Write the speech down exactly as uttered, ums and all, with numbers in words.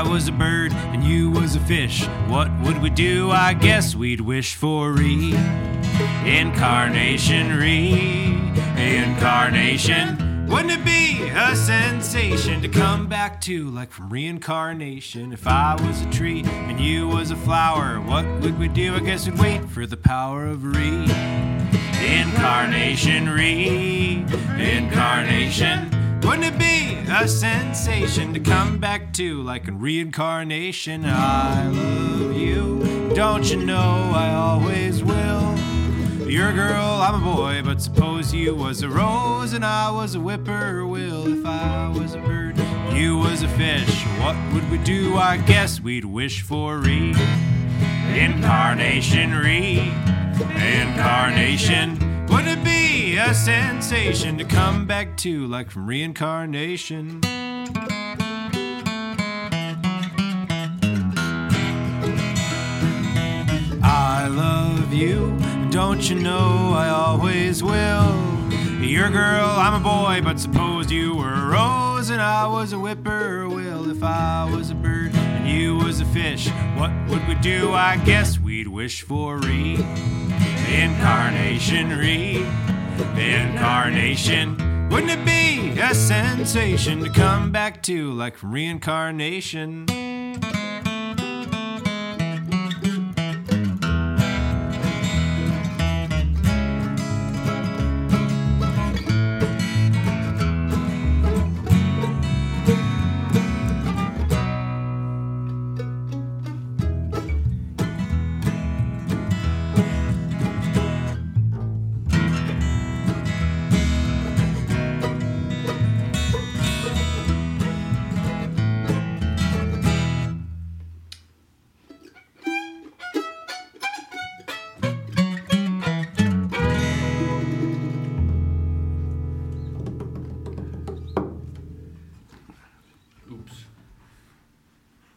I was a bird and you was a fish, what would we do? I guess we'd wish for reincarnation, reincarnation. Wouldn't it be a sensation to come back to, like from reincarnation? If I was a tree and you was a flower, what would we do? I guess we'd wait for the power of reincarnation, reincarnation. Wouldn't it be a sensation to come back to, like in reincarnation? I love you, don't you know I always will. You're a girl, I'm a boy, but suppose you was a rose and I was a whippoorwill. If I was a bird, you was a fish, what would we do? I guess we'd wish for reincarnation, reincarnation. Wouldn't it be a sensation to come back to, like from reincarnation? I love you, don't you know I always will. You're a girl, I'm a boy, but suppose you were a rose and I was a whippoorwill. If I was a bird and you was a fish, what would we do? I guess we'd wish for reincarnation, reincarnation. Wouldn't it be a sensation to come back to, like from reincarnation?